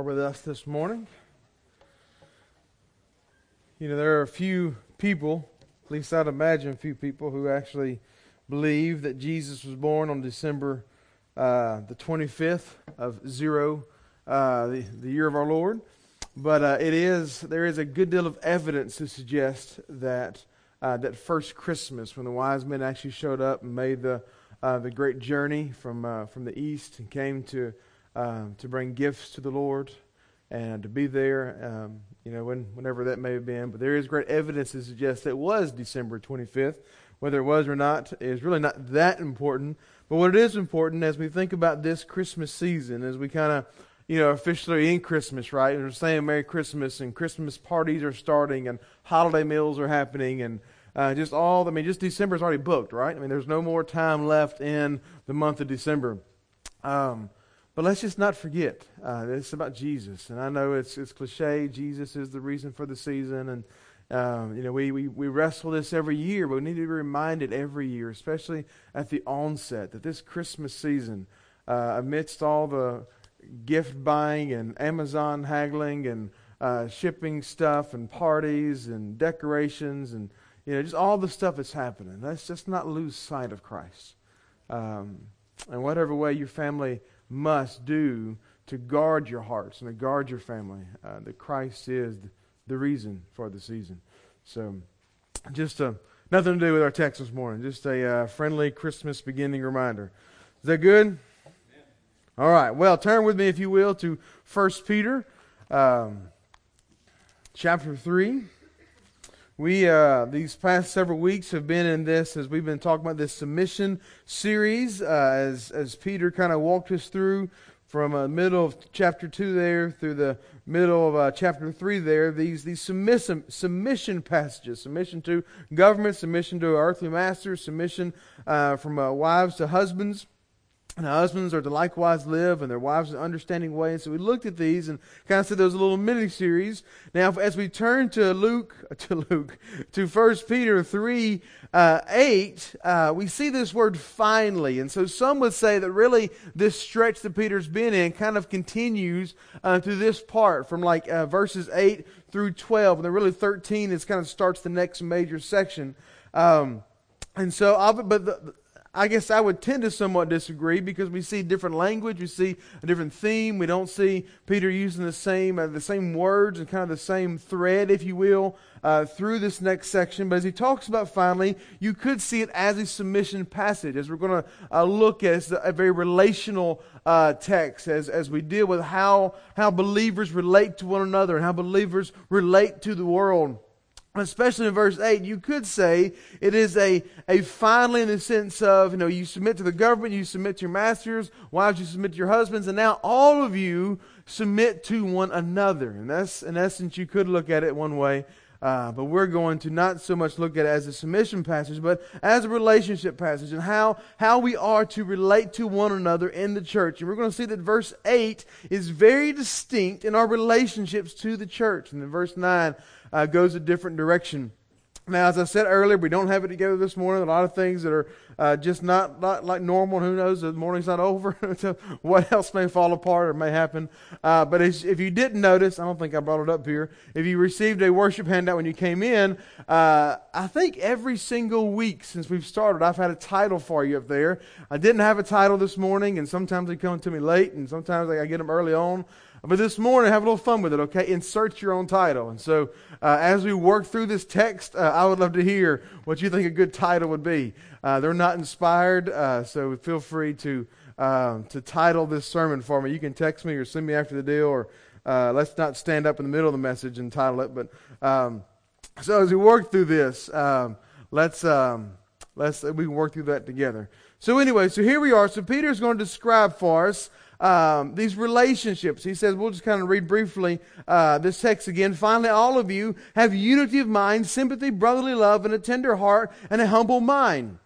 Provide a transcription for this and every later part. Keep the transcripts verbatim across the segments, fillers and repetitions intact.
with us this morning. You know, there are a few people, at least I'd imagine a few people, who actually believe that Jesus was born on December uh, the twenty-fifth of zero, uh, the, the year of our Lord. But uh, it is there is a good deal of evidence to suggest that uh, that first Christmas, when the wise men actually showed up and made the uh, the great journey from uh, from the east and came to um, to bring gifts to the Lord and to be there, um, you know, when, whenever that may have been. But there is great evidence to suggest that it was December twenty-fifth. Whether it was or not is really not that important. But what it is important as we think about this Christmas season, as we kind of, you know, officially in Christmas, right? And we're saying Merry Christmas, and Christmas parties are starting, and holiday meals are happening, and uh, just all, I mean, just December is already booked, right? I mean, there's no more time left in the month of December. Um, but let's just not forget, uh, it's about Jesus. And I know it's it's cliche, Jesus is the reason for the season, and Um, you know, we, we, we wrestle this every year, but we need to be reminded every year, especially at the onset, that this Christmas season, uh, amidst all the gift buying and Amazon haggling and uh, shipping stuff and parties and decorations and, you know, just all the stuff that's happening, let's just not lose sight of Christ. Um, and whatever way your family must do to guard your hearts and to guard your family, uh, that Christ is the the reason for the season. So, just uh, nothing to do with our text this morning. Just a uh, friendly Christmas beginning reminder. Is that good? Yeah. All right. Well, turn with me, if you will, to First Peter, um, chapter three. We uh, these past several weeks have been in this, as we've been talking about this submission series, uh, as as Peter kind of walked us through from the uh, middle of chapter two there through the middle of uh, chapter three there, these these submission, submission passages, submission to government, submission to earthly masters, submission uh, from uh, wives to husbands. And husbands are to likewise live, and their wives in understanding ways. So we looked at these and kind of said there was a little mini-series. Now, as we turn to Luke, to Luke, to First Peter three, uh, eight, uh, we see this word finally. And so some would say that really this stretch that Peter's been in kind of continues uh, through this part from like uh, verses eight through twelve. And then really thirteen is kind of starts the next major section. Um, and so, I'll, but the, I guess I would tend to somewhat disagree, because we see different language, we see a different theme. We don't see Peter using the same uh, the same words and kind of the same thread, if you will, uh, through this next section. But as he talks about finally, you could see it as a submission passage, as we're going to uh, look at as a very relational uh, text, as as we deal with how how believers relate to one another and how believers relate to the world. Especially in verse eight, you could say it is a, a finally, in the sense of, you know, you submit to the government, you submit to your masters, wives, you submit to your husbands, and now all of you submit to one another. And that's, in essence, you could look at it one way, uh, but we're going to not so much look at it as a submission passage, but as a relationship passage, and how, how we are to relate to one another in the church. And we're going to see that verse eight is very distinct in our relationships to the church. And then verse nine Uh, goes a different direction. Now, as I said earlier, we don't have it together this morning. A lot of things that are uh, just not, not like normal. Who knows? The morning's not over. So what else may fall apart or may happen? Uh, but as, if you didn't notice, I don't think I brought it up here. If you received a worship handout when you came in, uh, I think every single week since we've started, I've had a title for you up there. I didn't have a title this morning, and sometimes they come to me late, and sometimes I get them early on. But this morning, have a little fun with it, okay? Insert your own title. And so, uh, as we work through this text, uh, I would love to hear what you think a good title would be. Uh, they're not inspired, uh, so feel free to uh, to title this sermon for me. You can text me or send me after the deal, or uh, let's not stand up in the middle of the message and title it. But um, so as we work through this, um, let's um, let's we can work through that together. So anyway, so here we are. So Peter's going to describe for us Um, these relationships. He says, we'll just kind of read briefly uh, this text again. Finally, all of you have unity of mind, sympathy, brotherly love, and a tender heart, and a humble mind.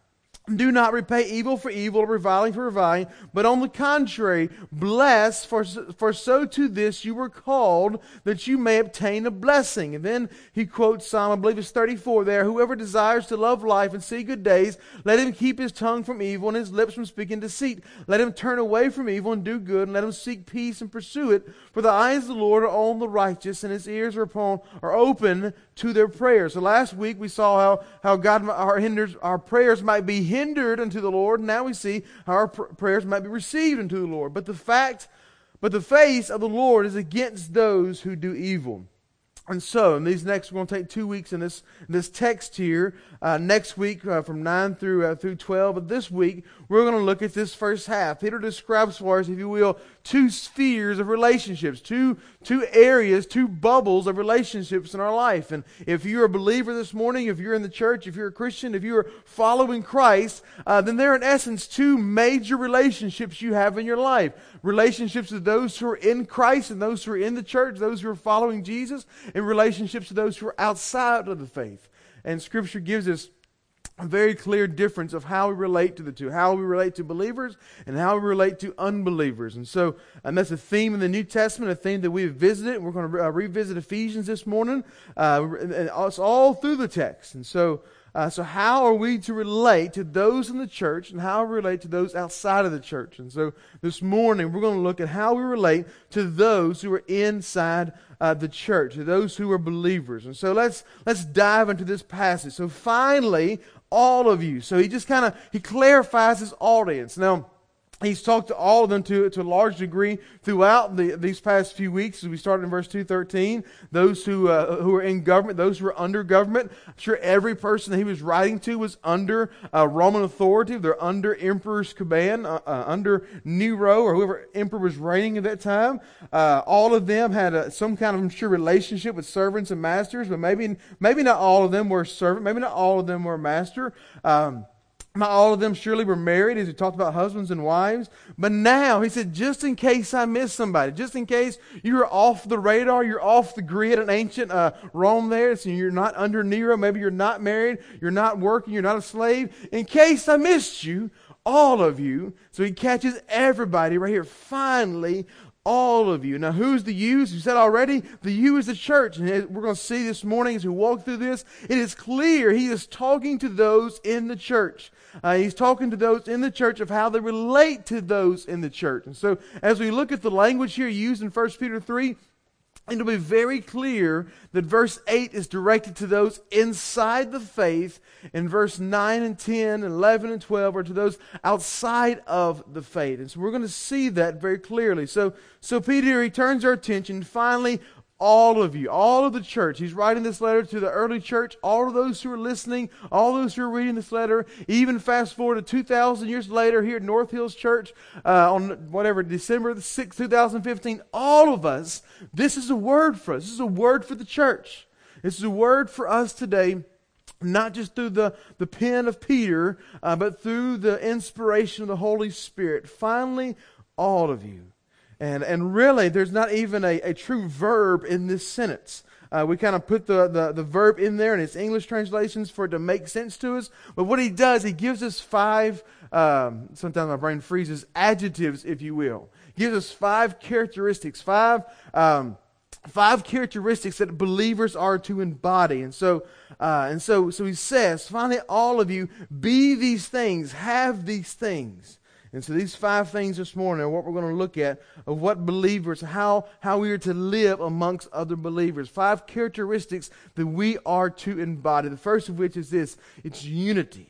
Do not repay evil for evil or reviling for reviling, but on the contrary, bless, for, for so to this you were called, that you may obtain a blessing. And then he quotes Psalm, I believe it's thirty-four there, whoever desires to love life and see good days, let him keep his tongue from evil and his lips from speaking deceit. Let him turn away from evil and do good, and let him seek peace and pursue it. For the eyes of the Lord are on the righteous, and his ears are upon are open to their prayers. So last week we saw how, how God our hinders our prayers might be hindered unto the Lord. And now we see how our pr- prayers might be received unto the Lord. But the fact, but the face of the Lord is against those who do evil. And so, in these next, we're going to take two weeks in this in this text here. Uh, next week, uh, from nine through uh, through twelve. But this week, we're going to look at this first half. Peter describes for us, if you will, two spheres of relationships, two two areas, two bubbles of relationships in our life. And if you're a believer this morning, if you're in the church, if you're a Christian, if you're following Christ, uh, then there are in essence two major relationships you have in your life. Relationships with those who are in Christ and those who are in the church, those who are following Jesus, and relationships to those who are outside of the faith. And Scripture gives us a very clear difference of how we relate to the two, how we relate to believers and how we relate to unbelievers. And so, and that's a theme in the New Testament, a theme that we've visited. We're going to re- uh, revisit Ephesians this morning. Uh, and it's all through the text. And so, Uh, so how are we to relate to those in the church, and how we relate to those outside of the church? And so this morning we're going to look at how we relate to those who are inside uh, the church, to those who are believers. And so let's let's dive into this passage. So finally, all of you. So he just kind of he clarifies his audience. Now, he's talked to all of them to, to a large degree throughout the, these past few weeks. As we started in verse two thirteen, those who uh, who are in government, those who are under government. I'm sure every person that he was writing to was under uh, Roman authority. They're under emperor's command, uh, uh, under Nero or whoever emperor was reigning at that time. Uh, all of them had a, some kind of, I'm sure, relationship with servants and masters, but maybe maybe not all of them were servant. Maybe not all of them were master. Um, Not all of them surely were married, as he talked about husbands and wives. But now, he said, just in case I miss somebody, just in case you're off the radar, you're off the grid in ancient uh, Rome there, so you're not under Nero, maybe you're not married, you're not working, you're not a slave. In case I missed you, all of you. So he catches everybody right here. Finally, all of you. Now, who's the you? As you said already, the you is the church. And we're going to see this morning as we walk through this, it is clear he is talking to those in the church. Uh, he's talking to those in the church of how they relate to those in the church. And so, as we look at the language here used in First Peter three, it'll be very clear that verse eight is directed to those inside the faith, and verse nine and ten and eleven and twelve are to those outside of the faith. And so we're going to see that very clearly. So, so Peter, he turns our attention finally, all of you, all of the church. He's writing this letter to the early church, all of those who are listening, all those who are reading this letter, even fast forward to two thousand years later here at North Hills Church uh, on whatever, December the sixth, two thousand fifteen, all of us, this is a word for us. This is a word for the church. This is a word for us today, not just through the, the pen of Peter, uh, but through the inspiration of the Holy Spirit. Finally, all of you. And and really, there's not even a, a true verb in this sentence. Uh, we kind of put the, the, the verb in there in its English translations for it to make sense to us. But what he does, he gives us five, um, sometimes my brain freezes, adjectives, if you will. He gives us five characteristics, five um, five characteristics that believers are to embody. And so, uh, and so, so he says, finally, all of you, be these things, have these things. And so these five things this morning are what we're going to look at of what believers, how, how we are to live amongst other believers. Five characteristics that we are to embody. The first of which is this, it's unity.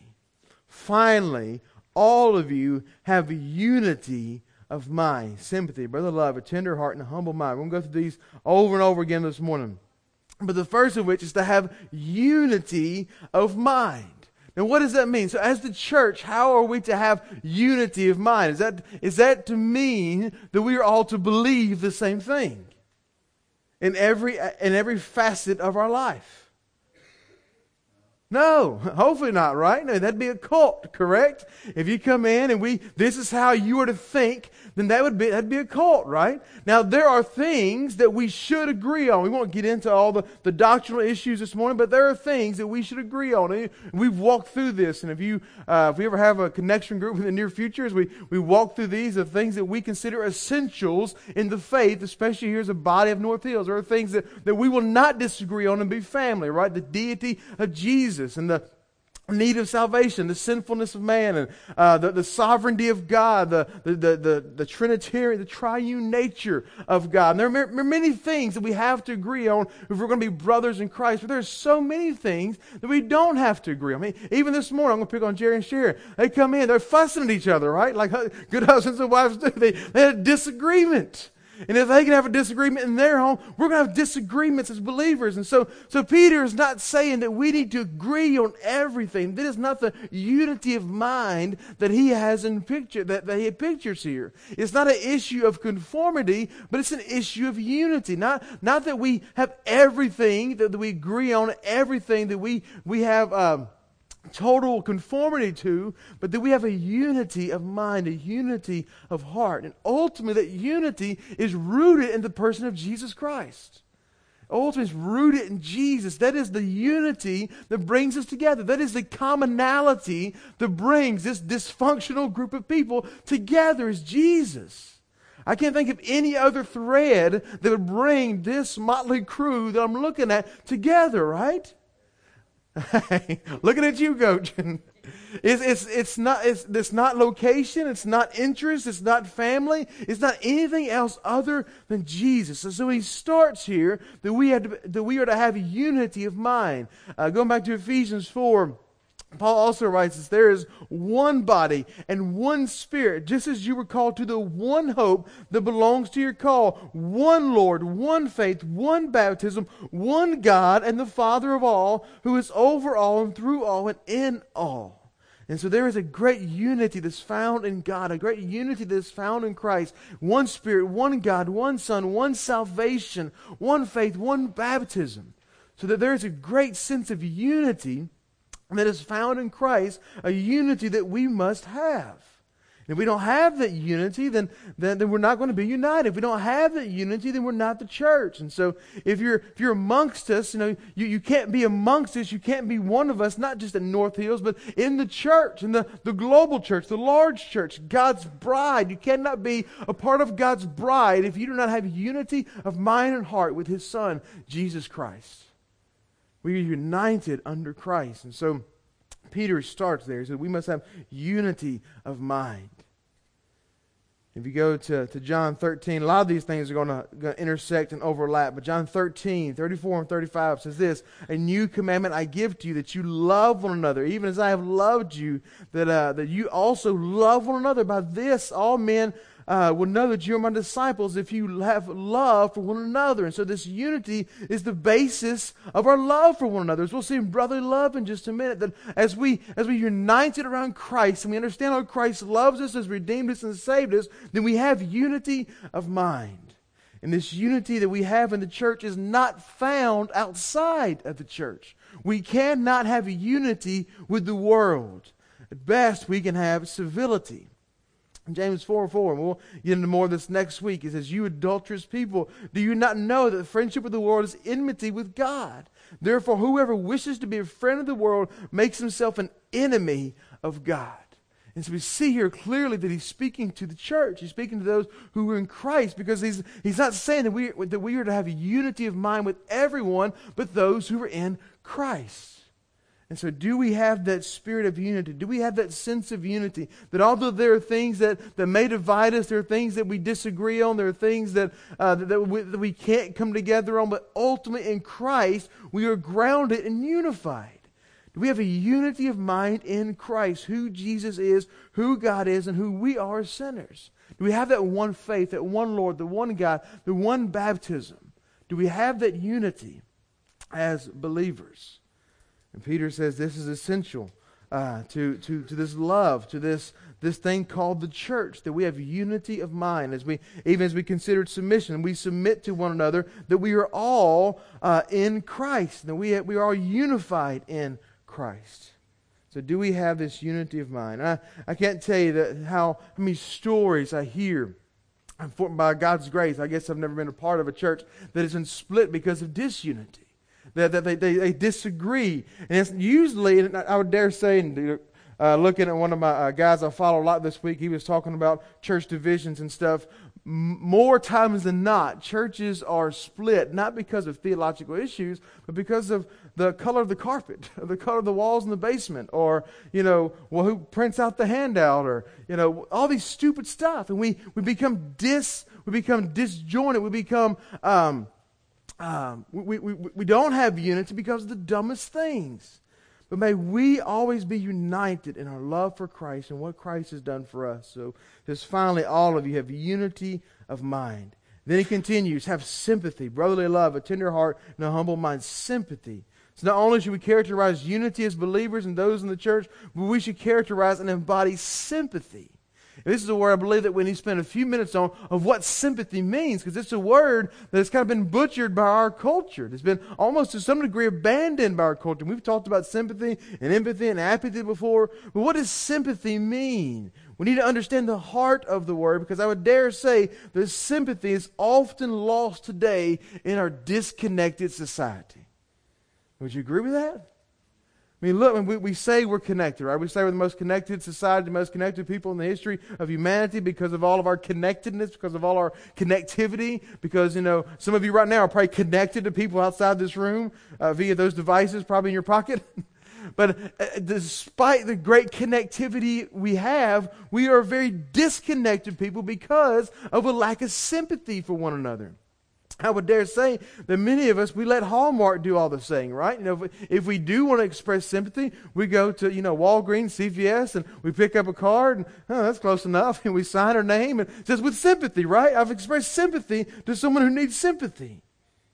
Finally, all of you have unity of mind, sympathy, brother love, a tender heart, and a humble mind. We're going to go through these over and over again this morning. But the first of which is to have unity of mind. Now, what does that mean? So as the church, how are we to have unity of mind? Is that, is that to mean that we are all to believe the same thing in every, in every facet of our life? No, hopefully not, right? No, that'd be a cult, correct? If you come in and we, this is how you are to think, then that would be, that'd be a cult, right? Now, there are things that we should agree on. We won't get into all the, the doctrinal issues this morning, but there are things that we should agree on. And we've walked through this, and if you, uh, if we ever have a connection group in the near future, as we, we walk through these, the things that we consider essentials in the faith, especially here as a body of North Hills. There are things that, that we will not disagree on and be family, right? The deity of Jesus, and the need of salvation, the sinfulness of man, and uh, the, the sovereignty of God, the, the, the, the, the Trinitarian, the triune nature of God. And there are, there are many things that we have to agree on if we're going to be brothers in Christ, but there are so many things that we don't have to agree on. I mean, even this morning, I'm going to pick on Jerry and Sharon. They come in, they're fussing at each other, right? Like good husbands and wives do. They, they had a disagreement. And if they can have a disagreement in their home, we're going to have disagreements as believers. And so, so Peter is not saying that we need to agree on everything. That is not the unity of mind that he has in picture, that, that he pictures here. It's not an issue of conformity, but it's an issue of unity. Not, not that we have everything that, that we agree on, everything that we, we have um, total conformity to, but that we have a unity of mind, a unity of heart. And ultimately, that unity is rooted in the person of Jesus Christ. Ultimately, it's rooted in Jesus. That is the unity that brings us together. That is the commonality that brings this dysfunctional group of people together, is Jesus. I can't think of any other thread that would bring this motley crew that I'm looking at together, right? Looking at you, Coach. It's, it's, it's, not, it's, it's not location, it's not interest, it's not family, it's not anything else other than Jesus. And so he starts here that we, had to, that we are to have unity of mind. Uh, going back to Ephesians four, Paul also writes this, there is one body and one spirit, just as you were called to the one hope that belongs to your call. One Lord, one faith, one baptism, one God and the Father of all, who is over all and through all and in all. And so there is a great unity that's found in God, a great unity that's found in Christ. One Spirit, one God, one Son, one salvation, one faith, one baptism. So that there is a great sense of unity that is found in Christ, a unity that we must have. If we don't have that unity, then, then, then we're not going to be united. If we don't have that unity, then we're not the church. And so if you're if you're amongst us, you know, you, you can't be amongst us, you can't be one of us, not just at North Hills, but in the church, in the, the global church, the large church, God's bride. You cannot be a part of God's bride if you do not have unity of mind and heart with His Son, Jesus Christ. We are united under Christ. And so Peter starts there. He said we must have unity of mind. If you go to, to John thirteen, a lot of these things are going to, going to intersect and overlap. But John thirteen, thirty-four and thirty-five says this, a new commandment I give to you, that you love one another, even as I have loved you, that, uh, that you also love one another. By this all men Uh, will know that you are my disciples if you have love for one another. And so this unity is the basis of our love for one another. As we'll see in brotherly love in just a minute, that as we as we united around Christ and we understand how Christ loves us, has redeemed us and saved us, then we have unity of mind. And this unity that we have in the church is not found outside of the church. We cannot have unity with the world. At best, we can have civility. James four four, and we'll get into more of this next week. It says, you adulterous people, do you not know that friendship with the world is enmity with God? Therefore, whoever wishes to be a friend of the world makes himself an enemy of God. And so we see here clearly that he's speaking to the church. He's speaking to those who are in Christ, because he's, he's not saying that we, that we are to have a unity of mind with everyone, but those who are in Christ. And so do we have that spirit of unity? Do we have that sense of unity? That although there are things that, that may divide us, there are things that we disagree on, there are things that, uh, that, that, we, that we can't come together on, but ultimately in Christ we are grounded and unified. Do we have a unity of mind in Christ, who Jesus is, who God is, and who we are as sinners? Do we have that one faith, that one Lord, the one God, the one baptism? Do we have that unity as believers? And Peter says this is essential uh, to, to, to this love, to this, this thing called the church, that we have unity of mind. As we, even as we considered submission, we submit to one another, that we are all uh, in Christ, that we, we are all unified in Christ. So do we have this unity of mind? I, I can't tell you that how, how many stories I hear. And for, by God's grace, I guess I've never been a part of a church that has been split because of disunity. That, that they, they, they disagree. And it's usually, and I would dare say, and uh, looking at one of my uh, guys I follow a lot this week, he was talking about church divisions and stuff. M- more times than not, churches are split, not because of theological issues, but because of the color of the carpet, the color of the walls in the basement, or, you know, well, who prints out the handout, or, you know, all these stupid stuff. And we, we become dis, we become disjointed, we become, um, um, we, we, we don't have unity because of the dumbest things. But may we always be united in our love for Christ and what Christ has done for us. So just finally, all of you have unity of mind. Then he continues, have sympathy, brotherly love, a tender heart, and a humble mind. Sympathy. So not only should we characterize unity as believers and those in the church, but we should characterize and embody sympathy. And this is a word I believe that we need to spend a few minutes on of what sympathy means, because it's a word that has kind of been butchered by our culture. It's been almost to some degree abandoned by our culture. We've talked about sympathy and empathy and apathy before, but what does sympathy mean? We need to understand the heart of the word, because I would dare say that sympathy is often lost today in our disconnected society. Would you agree with that? I mean, look, we, we say we're connected, right? We say we're the most connected society, the most connected people in the history of humanity because of all of our connectedness, because of all our connectivity, because, you know, some of you right now are probably connected to people outside this room uh, via those devices probably in your pocket. But uh, despite the great connectivity we have, we are very disconnected people because of a lack of sympathy for one another. I would dare say that many of us, we let Hallmark do all the saying, right? You know, if we, if we do want to express sympathy, we go to, you know, Walgreens, C V S, and we pick up a card, and oh, that's close enough, and we sign our name, and it says with sympathy, right? I've expressed sympathy to someone who needs sympathy.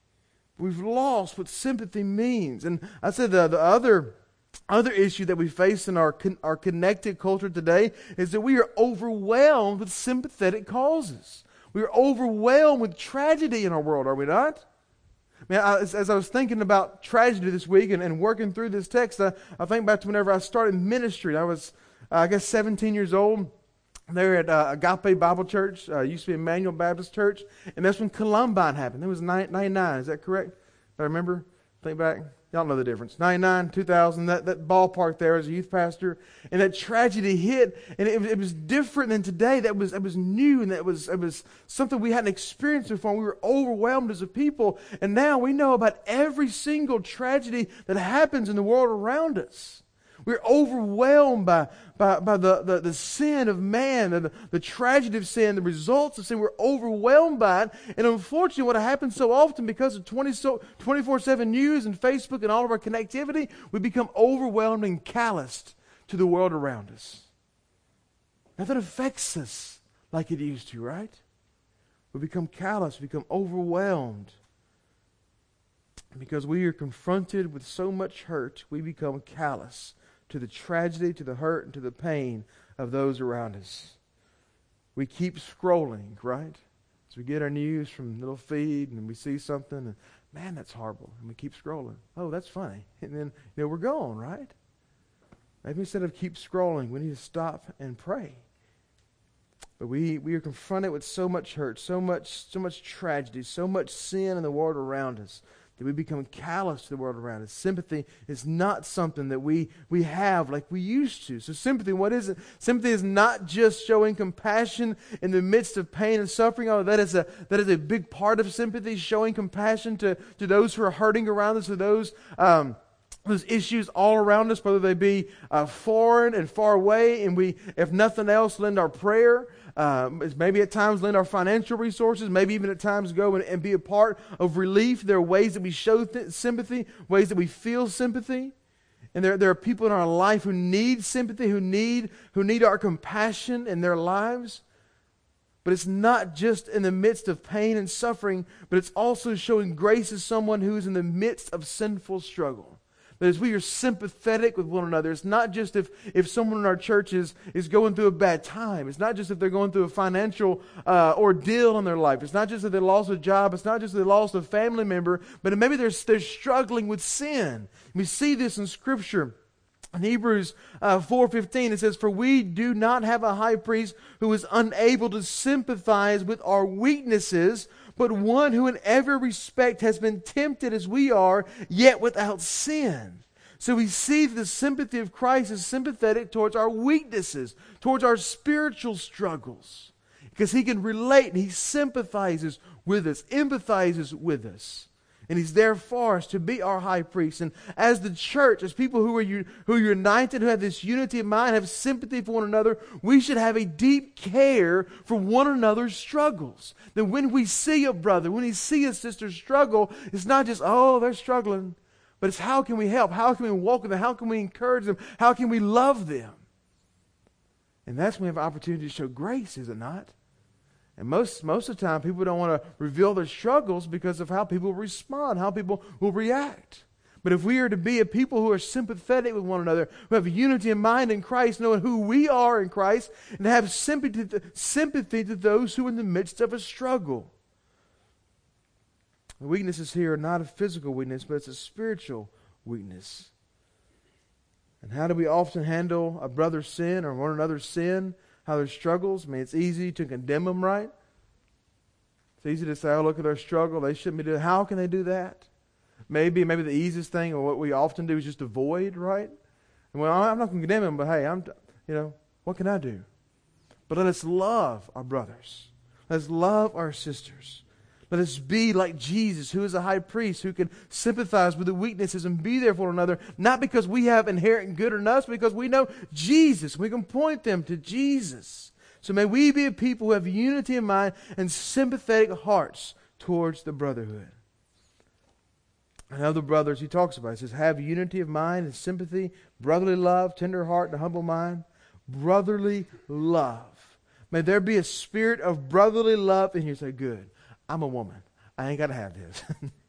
We've lost what sympathy means. And I said the, the other other issue that we face in our con- our connected culture today is that we are overwhelmed with sympathetic causes. We are overwhelmed with tragedy in our world, are we not? Man, I, as, as I was thinking about tragedy this week and, and working through this text, I, I think back to whenever I started ministry. I was, uh, I guess, seventeen years old. There at uh, Agape Bible Church, uh, used to be Emmanuel Baptist Church, and that's when Columbine happened. It was ninety-nine, is that correct? I remember, think back. Y'all know the difference. ninety-nine, two thousand, that, that ballpark there as a youth pastor. And that tragedy hit, and it, it was different than today. That was, it was new, and that was, it was something we hadn't experienced before. We were overwhelmed as a people. And now we know about every single tragedy that happens in the world around us. We're overwhelmed by, by, by the, the, the sin of man, the, the tragedy of sin, the results of sin. We're overwhelmed by it. And unfortunately, what happens so often because of twenty-four seven news and Facebook and all of our connectivity, we become overwhelmed and calloused to the world around us. Now that affects us like it used to, right? We become callous, we become overwhelmed. Because we are confronted with so much hurt, we become callous to the tragedy, to the hurt, and to the pain of those around us. We keep scrolling, right? As we get our news from little feed and we see something, and man, that's horrible. And we keep scrolling. Oh, that's funny. And then, you know, we're gone, right? Maybe instead of keep scrolling, we need to stop and pray. But we, we are confronted with so much hurt, so much, so much tragedy, so much sin in the world around us, that we become callous to the world around us. Sympathy is not something that we, we have like we used to. So sympathy, what is it? Sympathy is not just showing compassion in the midst of pain and suffering. Oh, that is a that is a big part of sympathy, showing compassion to, to those who are hurting around us, to those um, those issues all around us, whether they be uh, foreign and far away, and we, if nothing else, lend our prayer. Uh, maybe at times lend our financial resources, maybe even at times go and, and be a part of relief. There are ways that we show th- sympathy, ways that we feel sympathy. And there, there are people in our life who need sympathy, who need, who need our compassion in their lives. But it's not just in the midst of pain and suffering, but it's also showing grace to someone who is in the midst of sinful struggle. That as we are sympathetic with one another, it's not just if, if someone in our church is, is going through a bad time. It's not just if they're going through a financial uh, ordeal in their life. It's not just if they lost a job. It's not just if they lost a family member. But maybe they're, they're struggling with sin. We see this in Scripture. In Hebrews uh, four fifteen, it says, "For we do not have a high priest who is unable to sympathize with our weaknesses, but one who in every respect has been tempted as we are, yet without sin." So we see the sympathy of Christ is sympathetic towards our weaknesses, towards our spiritual struggles. Because He can relate and He sympathizes with us, empathizes with us. And He's there for us to be our high priest. And as the church, as people who are, who are united, who have this unity of mind, have sympathy for one another, we should have a deep care for one another's struggles. That when we see a brother, when we see a sister struggle, it's not just, oh, they're struggling. But it's how can we help? How can we walk with them? How can we encourage them? How can we love them? And that's when we have an opportunity to show grace, is it not? And most, most of the time, people don't want to reveal their struggles because of how people respond, how people will react. But if we are to be a people who are sympathetic with one another, who have unity of mind in Christ, knowing who we are in Christ, and have sympathy to, sympathy to those who are in the midst of a struggle. The weaknesses here are not a physical weakness, but it's a spiritual weakness. And how do we often handle a brother's sin or one another's sin? How their struggles? I mean, it's easy to condemn them, right? It's easy to say, oh, look at their struggle. They shouldn't be doing. How can they do that? Maybe, maybe the easiest thing, or what we often do, is just avoid, right? And well, I'm not going to condemn them, but hey, I'm, you know, what can I do? But let us love our brothers. Let us love our sisters. Let us be like Jesus, who is a high priest, who can sympathize with the weaknesses and be there for one another, not because we have inherent good in us, but because we know Jesus. We can point them to Jesus. So may we be a people who have unity in mind and sympathetic hearts towards the brotherhood. And other brothers he talks about, he says, have unity of mind and sympathy, brotherly love, tender heart, and humble mind. Brotherly love. May there be a spirit of brotherly love in here. Say, good. I'm a woman. I ain't got to have this.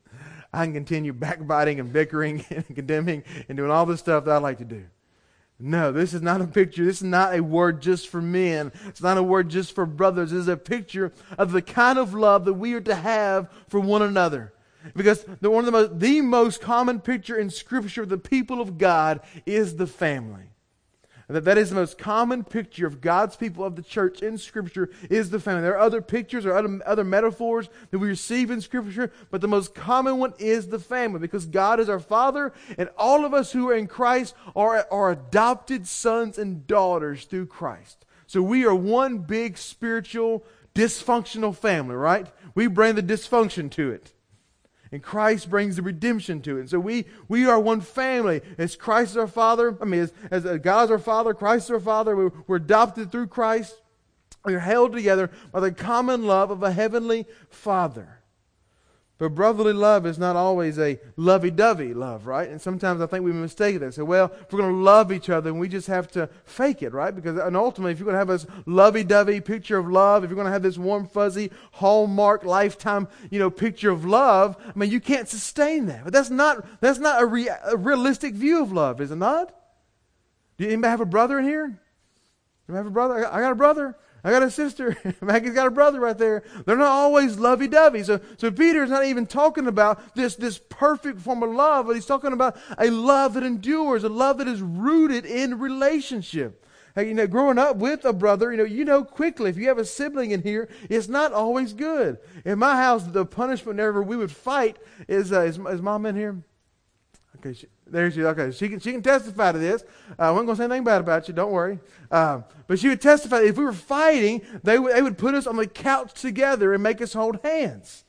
I can continue backbiting and bickering and condemning and doing all this stuff that I like to do. No, this is not a picture. This is not a word just for men. It's not a word just for brothers. This is a picture of the kind of love that we are to have for one another. Because the, one of the most, the most common picture in Scripture of the people of God is the family. That that is the most common picture of God's people, of the church in Scripture, is the family. There are other pictures or other, other metaphors that we receive in Scripture, but the most common one is the family, because God is our Father, and all of us who are in Christ are, are adopted sons and daughters through Christ. So we are one big spiritual dysfunctional family, right? We bring the dysfunction to it. And Christ brings the redemption to it. And so we, we are one family. As Christ is our Father, I mean, as, as God is our Father, Christ is our Father, we're, we're adopted through Christ. We're held together by the common love of a heavenly Father. But brotherly love is not always a lovey-dovey love, right? And sometimes I think we mistake that. Say, well, if we're going to love each other, and we just have to fake it, right? Because and ultimately, if you're going to have this lovey-dovey picture of love, if you're going to have this warm, fuzzy, hallmark, lifetime, you know, picture of love, I mean, you can't sustain that. But that's not that's not a, re- a realistic view of love, is it not? Do you anybody have a brother in here? Do you have a brother? I got, I got a brother. I got a sister. Maggie's got a brother right there. They're not always lovey-dovey. So, so Peter's not even talking about this, this perfect form of love, but he's talking about a love that endures, a love that is rooted in relationship. Hey, you know, growing up with a brother, you know, you know quickly, if you have a sibling in here, it's not always good. In my house, the punishment whenever we would fight is, uh, is, is Mom in here? Okay, she, there she is. Okay, she can she can testify to this. Uh, I wasn't going to say anything bad about you. Don't worry. Um, but she would testify that if we were fighting, they would they would put us on the couch together and make us hold hands.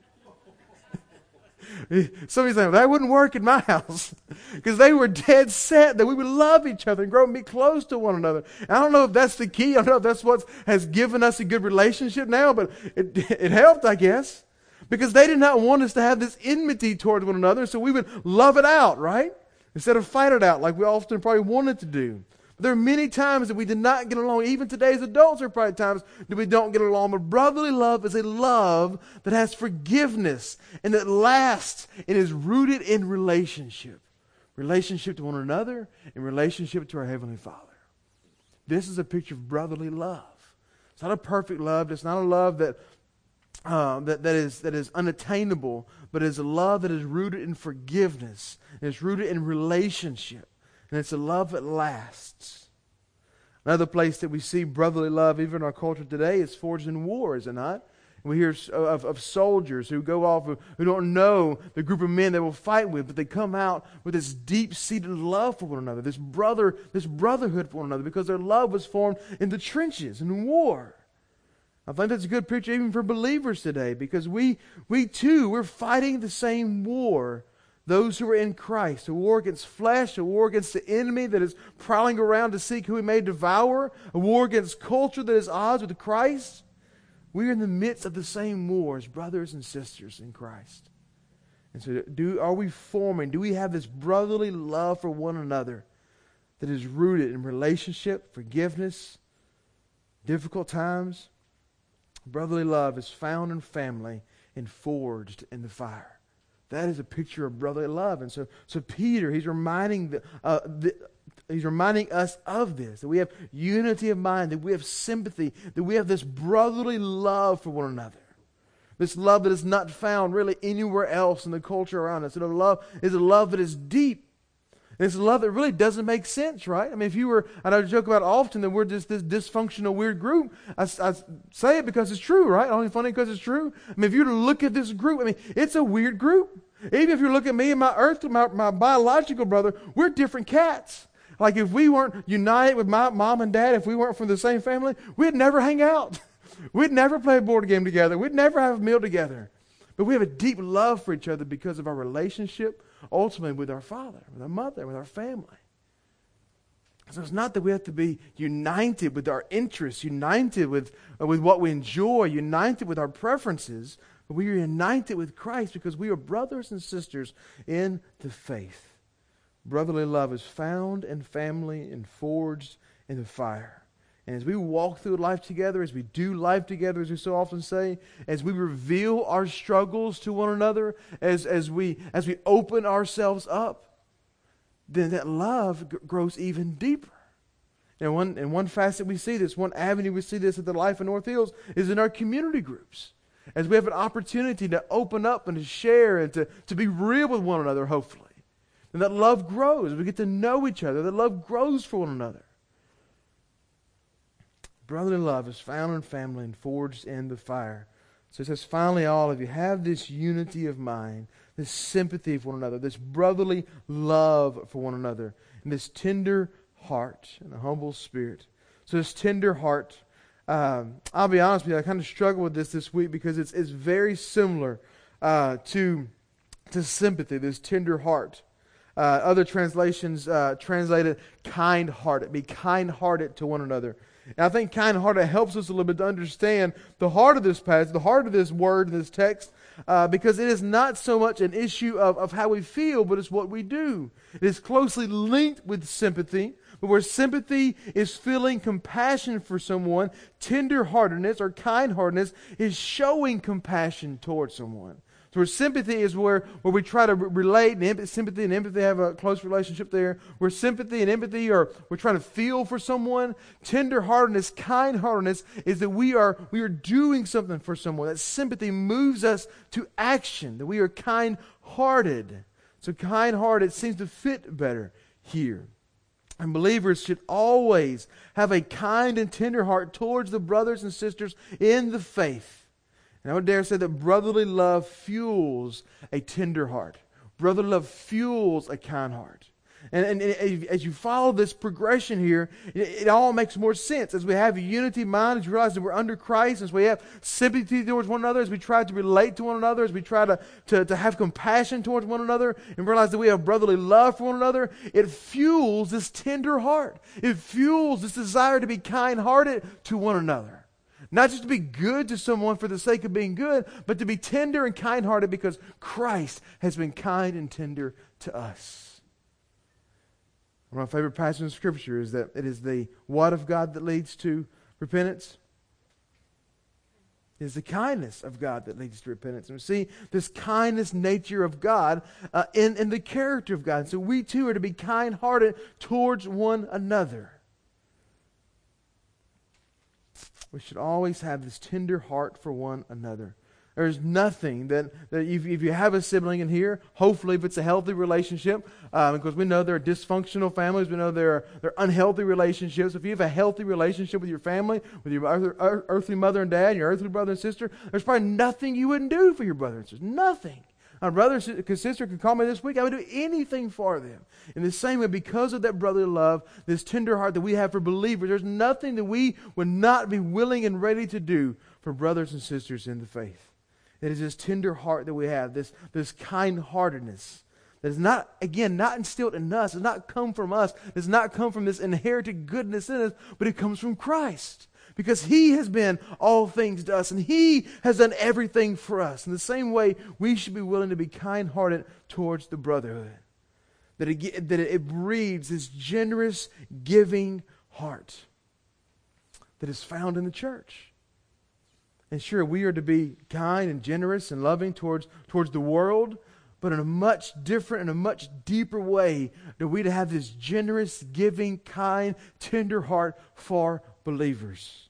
Somebody's saying, well, that wouldn't work in my house, because they were dead set that we would love each other and grow and be close to one another. And I don't know if that's the key. I don't know if that's what has given us a good relationship now, but it it helped, I guess. Because they did not want us to have this enmity toward one another, so we would love it out, right? Instead of fight it out like we often probably wanted to do. But there are many times that we did not get along. Even today as adults, there are probably times that we don't get along. But brotherly love is a love that has forgiveness and that lasts and is rooted in relationship. Relationship to one another and relationship to our Heavenly Father. This is a picture of brotherly love. It's not a perfect love. It's not a love that Uh, that, that is that is unattainable, but is a love that is rooted in forgiveness. It's rooted in relationship. And it's a love that lasts. Another place that we see brotherly love, even in our culture today, is forged in war, is it not? We hear of, of soldiers who go off, who, who don't know the group of men they will fight with, but they come out with this deep-seated love for one another, this brother, this brotherhood for one another, because their love was formed in the trenches, in war. I think that's a good picture even for believers today, because we, we too, we're fighting the same war. Those who are in Christ, a war against flesh, a war against the enemy that is prowling around to seek who he may devour, a war against culture that is odds with Christ. We are in the midst of the same war as brothers and sisters in Christ. And so do, are we forming, do we have this brotherly love for one another that is rooted in relationship, forgiveness, difficult times? Brotherly love is found in family and forged in the fire. That is a picture of brotherly love. And so, so Peter, he's reminding the, uh, the, he's reminding us of this, that we have unity of mind, that we have sympathy, that we have this brotherly love for one another. This love that is not found really anywhere else in the culture around us. And a love is a love that is deep. And it's a love that really doesn't make sense, right? I mean, if you were, and I joke about often that we're just this dysfunctional, weird group. I, I say it because it's true, right? Only funny because it's true. I mean, if you were to look at this group, I mean, it's a weird group. Even if you look at me and my earth, my, my biological brother, we're different cats. Like if we weren't united with my mom and dad, if we weren't from the same family, we'd never hang out. We'd never play a board game together. We'd never have a meal together. But we have a deep love for each other because of our relationship, ultimately with our father, with our mother, with our family. So it's not that we have to be united with our interests, united with, uh, with what we enjoy, united with our preferences, but we are united with Christ because we are brothers and sisters in the faith. Brotherly love is found in family and forged in the fire. And as we walk through life together, as we do life together, as we so often say, as we reveal our struggles to one another, as, as, we, as we open ourselves up, then that love g- grows even deeper. And one, and one facet we see this, one avenue we see this at the Life in North Hills is in our community groups. As we have an opportunity to open up and to share and to, to be real with one another, hopefully. And that love grows. We get to know each other. That love grows for one another. Brotherly love is found in family and forged in the fire. So it says, finally, all of you, have this unity of mind, this sympathy for one another, this brotherly love for one another, and this tender heart and a humble spirit. So this tender heart, um, I'll be honest with you, I kind of struggle with this this week because it's it's very similar uh, to, to sympathy, this tender heart. Uh, other translations uh, translate it kind-hearted. Be kind-hearted to one another. And I think kind-hearted helps us a little bit to understand the heart of this passage, the heart of this word, this text, uh, because it is not so much an issue of, of how we feel, but it's what we do. It is closely linked with sympathy, but where sympathy is feeling compassion for someone, tender-heartedness or kind-heartedness is showing compassion towards someone. So where sympathy is where, where we try to re- relate, and empathy, sympathy and empathy have a close relationship there. Where sympathy and empathy are, we're trying to feel for someone. Tender-heartedness, kind-heartedness is that we are, we are doing something for someone. That sympathy moves us to action, that we are kind-hearted. So kind-hearted seems to fit better here. And believers should always have a kind and tender heart towards the brothers and sisters in the faith. And I would dare say that brotherly love fuels a tender heart. Brotherly love fuels a kind heart. And, and, and as you follow this progression here, it, it all makes more sense. As we have unity of mind, as we realize that we're under Christ, as we have sympathy towards one another, as we try to relate to one another, as we try to, to, to have compassion towards one another, and realize that we have brotherly love for one another, it fuels this tender heart. It fuels this desire to be kind-hearted to one another. Not just to be good to someone for the sake of being good, but to be tender and kind-hearted because Christ has been kind and tender to us. One of my favorite passages in Scripture is that it is the what of God that leads to repentance? It is the kindness of God that leads to repentance. And we see this kindness nature of God uh, in, in the character of God. And so we too are to be kind-hearted towards one another. We should always have this tender heart for one another. There's nothing that, that if, if you have a sibling in here, hopefully if it's a healthy relationship, um, because we know there are dysfunctional families, we know there are, there are unhealthy relationships. If you have a healthy relationship with your family, with your earth, earthly mother and dad, your earthly brother and sister, there's probably nothing you wouldn't do for your brother and sister. Nothing. My brother and sister could call me this week, I would do anything for them. In the same way, because of that brotherly love, this tender heart that we have for believers, there's nothing that we would not be willing and ready to do for brothers and sisters in the faith. It is this tender heart that we have, this, this kind-heartedness that is not, again, not instilled in us, does not come from us, does not come from this inherited goodness in us, but it comes from Christ. Because He has been all things to us, and He has done everything for us. In the same way, we should be willing to be kind-hearted towards the brotherhood. That it, that it breeds this generous, giving heart that is found in the church. And sure, we are to be kind and generous and loving towards, towards the world, but in a much different and a much deeper way that we to have this generous, giving, kind, tender heart for believers.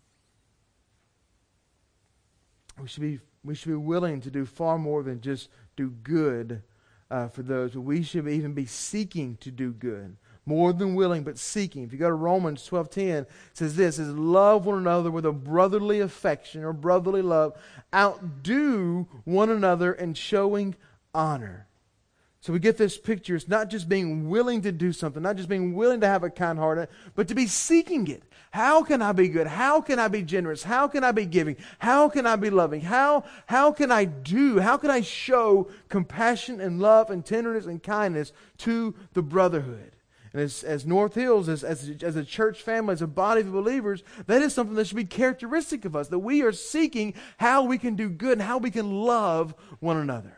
We should be, we should be willing to do far more than just do good uh, for those. But we should even be seeking to do good. More than willing, but seeking. If you go to Romans twelve ten, it says this, it says, love one another with a brotherly affection or brotherly love. Outdo one another in showing honor. So we get this picture. It's not just being willing to do something, not just being willing to have a kind heart, but to be seeking it. How can I be good? How can I be generous? How can I be giving? How can I be loving? How, how can I do? How can I show compassion and love and tenderness and kindness to the brotherhood? And as, as North Hills, as, as, as a church family, as a body of believers, that is something that should be characteristic of us, that we are seeking how we can do good and how we can love one another.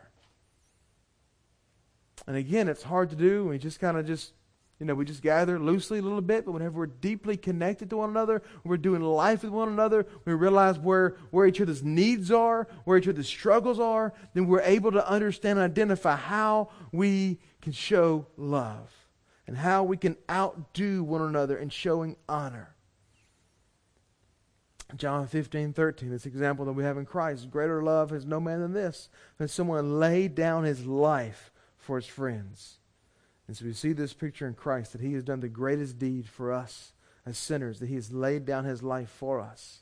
And again, it's hard to do. We just kind of just, you know, we just gather loosely a little bit, but whenever we're deeply connected to one another, we're doing life with one another, we realize where, where each other's needs are, where each other's struggles are, then we're able to understand and identify how we can show love. And how we can outdo one another in showing honor. John fifteen thirteen, this example that we have in Christ. Greater love has no man than this, that someone laid down his life for his friends. And so we see this picture in Christ, that He has done the greatest deed for us as sinners, that He has laid down His life for us.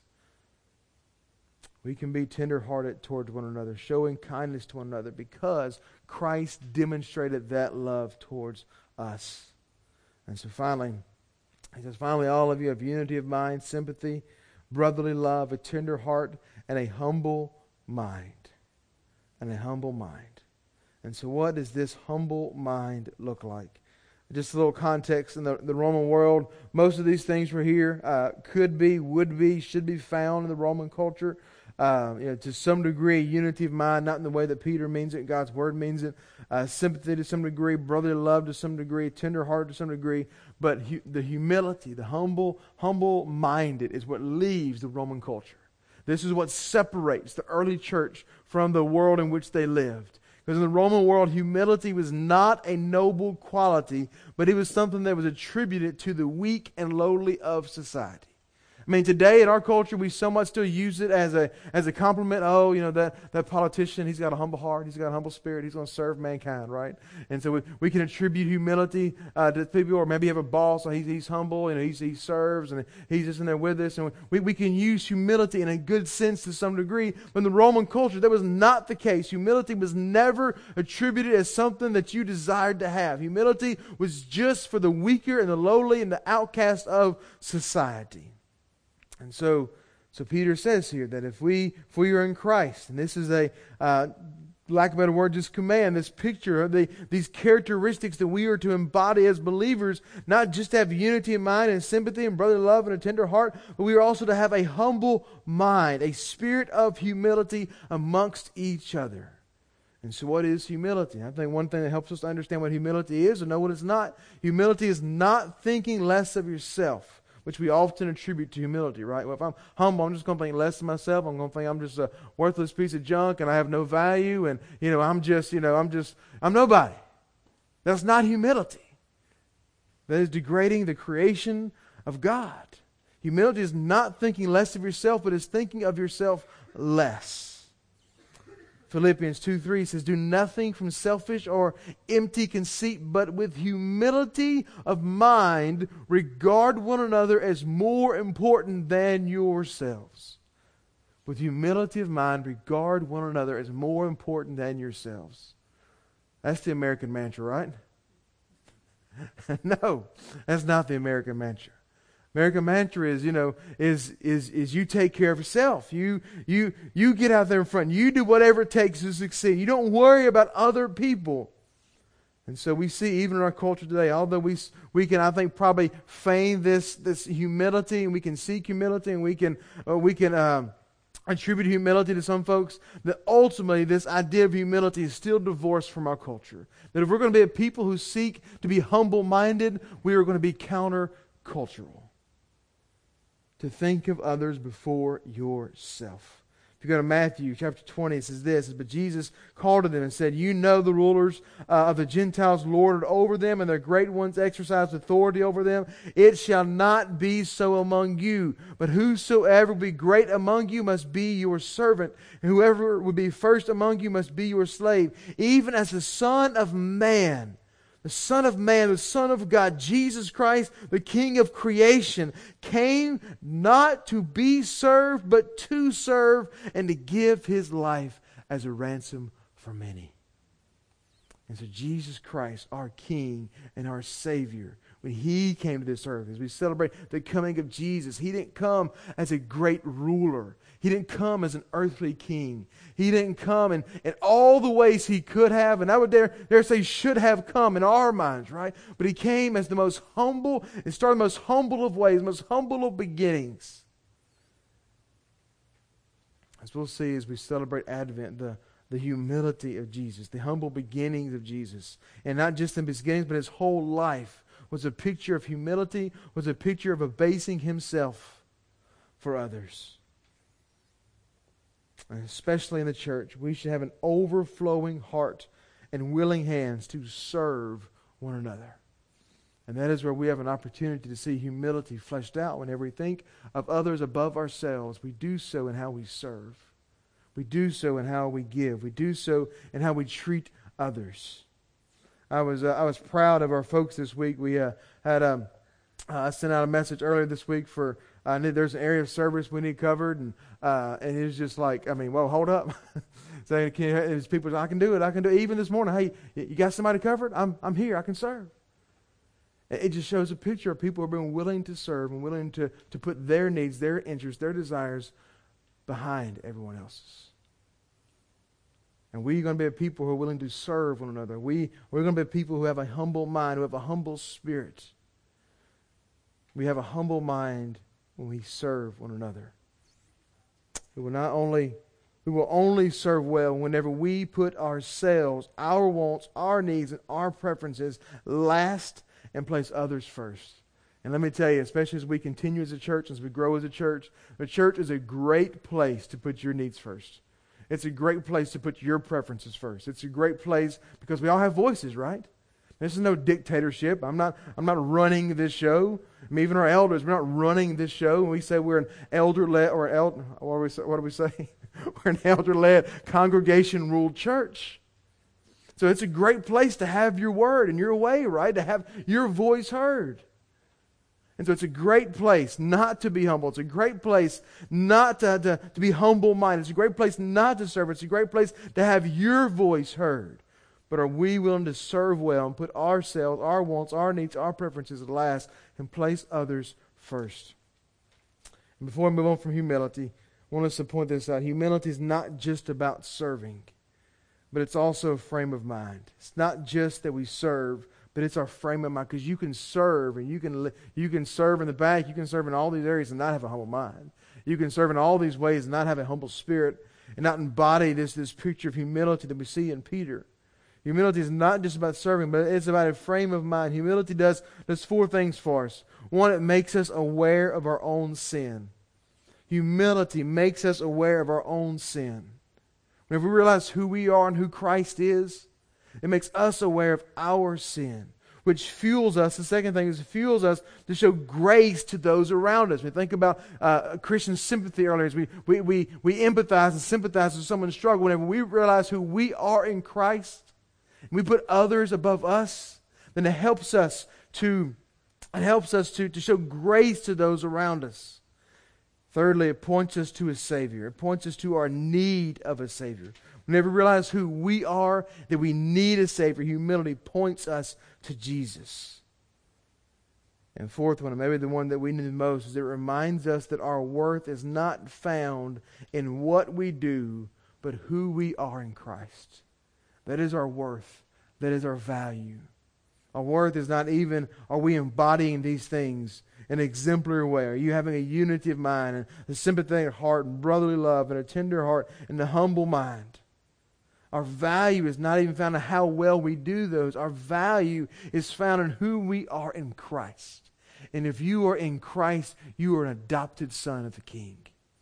We can be tender-hearted towards one another, showing kindness to one another, because Christ demonstrated that love towards us. And so finally, he says, finally, all of you have unity of mind, sympathy, brotherly love, a tender heart, and a humble mind. And a humble mind. And so what does this humble mind look like? Just a little context in the, the Roman world. Most of these things were here. Uh, could be, would be, should be found in the Roman culture. Uh, you know, to some degree, unity of mind, not in the way that Peter means it, God's Word means it. Uh, sympathy to some degree, brotherly love to some degree, tender heart to some degree. But hu- the humility, the humble, humble-minded is what leaves the Roman culture. This is what separates the early church from the world in which they lived. Because in the Roman world, humility was not a noble quality, but it was something that was attributed to the weak and lowly of society. I mean, today in our culture, we so much still use it as a as a compliment. Oh, you know, that, that politician, he's got a humble heart, he's got a humble spirit, he's going to serve mankind, right? And so we, we can attribute humility uh, to people, or maybe you have a boss, so he's, he's humble, and he's, he serves, and he's just in there with us. And we, we can use humility in a good sense to some degree. But in the Roman culture, that was not the case. Humility was never attributed as something that you desired to have. Humility was just for the weaker and the lowly and the outcast of society. And so, so Peter says here that if we if we are in Christ, and this is a, uh, lack of a better word, just command, this picture of the, these characteristics that we are to embody as believers, not just to have unity of mind and sympathy and brotherly love and a tender heart, but we are also to have a humble mind, a spirit of humility amongst each other. And so what is humility? I think one thing that helps us to understand what humility is and know what it's not. Humility is not thinking less of yourself, which we often attribute to humility, right? Well, if I'm humble, I'm just going to think less of myself. I'm going to think I'm just a worthless piece of junk and I have no value, and, you know, I'm just, you know, I'm just, I'm nobody. That's not humility. That is degrading the creation of God. Humility is not thinking less of yourself, but is thinking of yourself less. Philippians two three says, do nothing from selfish or empty conceit, but with humility of mind regard one another as more important than yourselves. With humility of mind regard one another as more important than yourselves. That's the American mantra, right? No, that's not the American mantra. American mantra is, you know, is is is you take care of yourself. You you you get out there in front. You do whatever it takes to succeed. You don't worry about other people. And so we see even in our culture today, although we we can I think probably feign this this humility, and we can seek humility, and we can uh, we can um, attribute humility to some folks, that ultimately this idea of humility is still divorced from our culture. That if we're going to be a people who seek to be humble-minded, we are going to be counter-cultural. To think of others before yourself. If you go to Matthew chapter twenty, it says this, it says, but Jesus called to them and said, you know the rulers uh, of the Gentiles lord it over them, and their great ones exercise authority over them. It shall not be so among you, but whosoever will be great among you must be your servant, and whoever will be first among you must be your slave, even as the Son of Man. The Son of Man, the Son of God, Jesus Christ, the King of creation, came not to be served, but to serve and to give His life as a ransom for many. And so Jesus Christ, our King and our Savior, when He came to this earth, as we celebrate the coming of Jesus, He didn't come as a great ruler. He didn't come as an earthly king. He didn't come in, in all the ways He could have, and I would dare, dare say should have come in our minds, right? But He came as the most humble, and started the most humble of ways, most humble of beginnings. As we'll see as we celebrate Advent, the, the humility of Jesus, the humble beginnings of Jesus. And not just in His beginnings, but His whole life was a picture of humility, was a picture of abasing Himself for others. And especially in the church, we should have an overflowing heart and willing hands to serve one another. And that is where we have an opportunity to see humility fleshed out. Whenever we think of others above ourselves, we do so in how we serve. We do so in how we give. We do so in how we treat others. I was uh, I was proud of our folks this week. We uh, had um, uh, I sent out a message earlier this week for uh, there's an area of service we need covered, and uh, and it was just like, I mean, well, hold up. Saying, can there's people, I can do it. I can do it. Even this morning, hey, you got somebody covered? I'm I'm here. I can serve. It just shows a picture of people who are being willing to serve and willing to, to put their needs, their interests, their desires behind everyone else's. And we're going to be a people who are willing to serve one another. We, we're going to be people who have a humble mind, who have a humble spirit. We have a humble mind when we serve one another. We will not only, we will only serve well whenever we put ourselves, our wants, our needs, and our preferences last and place others first. And let me tell you, especially as we continue as a church, as we grow as a church, the church is a great place to put your needs first. It's a great place to put your preferences first. It's a great place because we all have voices, right? This is no dictatorship. I'm not I'm not running this show. I mean, even our elders, we're not running this show. When we say we're an elder-led, or el- what do we say? What do we say? We're an elder-led, congregation-ruled church. So it's a great place to have your word and your way, right? To have your voice heard. And so it's a great place not to be humble. It's a great place not to, to, to be humble-minded. It's a great place not to serve. It's a great place to have your voice heard. But are we willing to serve well and put ourselves, our wants, our needs, our preferences at last and place others first? And before we move on from humility, I want us to point this out. Humility is not just about serving, but it's also a frame of mind. It's not just that we serve, but it's our frame of mind, because you can serve and you can you can serve in the bank, you can serve in all these areas and not have a humble mind. You can serve in all these ways and not have a humble spirit and not embody this, this picture of humility that we see in Peter. Humility is not just about serving, but it's about a frame of mind. Humility does, does four things for us. One, it makes us aware of our own sin. Humility makes us aware of our own sin. Whenever we realize who we are and who Christ is, it makes us aware of our sin. which fuels us. The second thing is it fuels us to show grace to those around us. We think about uh, Christian sympathy earlier. We, we, we, we empathize and sympathize with someone's struggle. Whenever we realize who we are in Christ, and we put others above us, then it helps us to, it helps us to, to show grace to those around us. Thirdly, it points us to a Savior. It points us to our need of a Savior. Whenever we realize who we are, that we need a Savior, humility points us to Jesus. And fourth one, and maybe the one that we need the most, is it reminds us that our worth is not found in what we do, but who we are in Christ. That is our worth. That is our value. Our worth is not even, are we embodying these things in an exemplary way? Are you having a unity of mind and a sympathetic heart and brotherly love and a tender heart and a humble mind? Our value is not even found in how well we do those. Our value is found in who we are in Christ. And if you are in Christ, you are an adopted son of the King.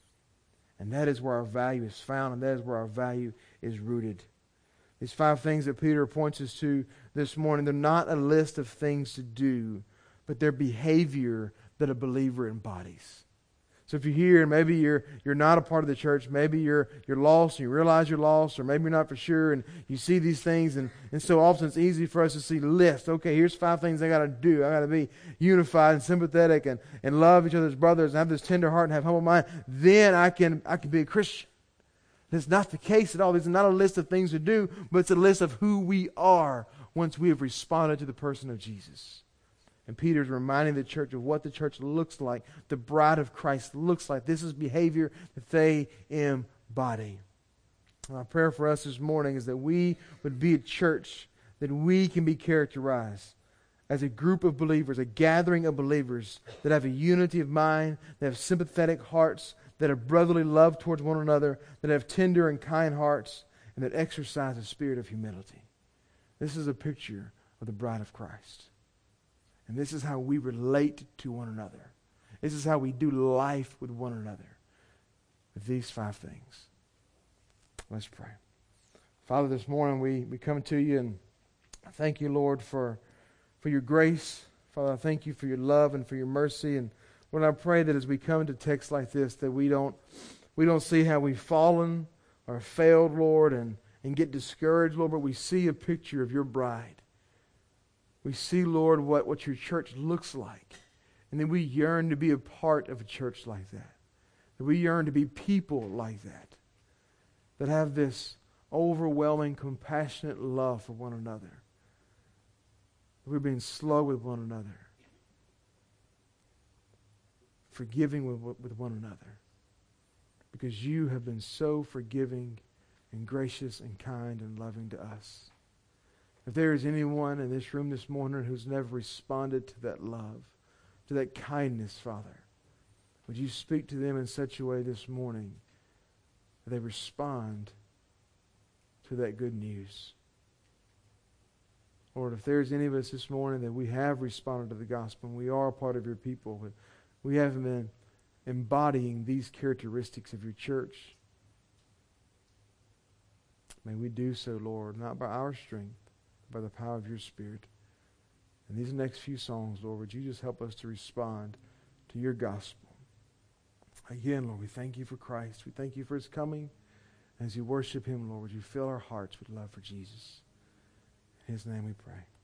And that is where our value is found, and that is where our value is rooted. These five things that Peter points us to this morning, they're not a list of things to do, but they're behavior that a believer embodies. So if you're here and maybe you're you're not a part of the church, maybe you're you're lost and you realize you're lost, or maybe you're not for sure and you see these things, and, and so often it's easy for us to see lists. Okay, here's five things I got to do. I got to be unified and sympathetic and, and love each other's brothers and have this tender heart and have humble mind. Then I can I can be a Christian. That's not the case at all. This is not a list of things to do, but it's a list of who we are once we have responded to the person of Jesus. And Peter's reminding the church of what the church looks like, the bride of Christ looks like. This is behavior that they embody. My prayer for us this morning is that we would be a church that we can be characterized as a group of believers, a gathering of believers that have a unity of mind, that have sympathetic hearts, that have brotherly love towards one another, that have tender and kind hearts, and that exercise a spirit of humility. This is a picture of the bride of Christ. And this is how we relate to one another. This is how we do life with one another. With these five things. Let's pray. Father, this morning we, we come to you and I thank you, Lord, for, for your grace. Father, I thank you for your love and for your mercy. And Lord, I pray that as we come to texts like this, that we don't we don't see how we've fallen or failed, Lord, and, and get discouraged, Lord, but we see a picture of your bride. We see, Lord, what, what your church looks like. And then we yearn to be a part of a church like that. That we yearn to be people like that. That have this overwhelming, compassionate love for one another. That we're being slow with one another. Forgiving with, with one another. Because you have been so forgiving and gracious and kind and loving to us. If there is anyone in this room this morning who's never responded to that love, to that kindness, Father, would you speak to them in such a way this morning that they respond to that good news? Lord, if there's any of us this morning that we have responded to the gospel and we are a part of your people, but we haven't been embodying these characteristics of your church, may we do so, Lord, not by our strength, by the power of your Spirit. In these next few songs, Lord, would you just help us to respond to your gospel? Again, Lord, we thank you for Christ. We thank you for his coming. As you worship him, Lord, would you fill our hearts with love for Jesus? In his name we pray.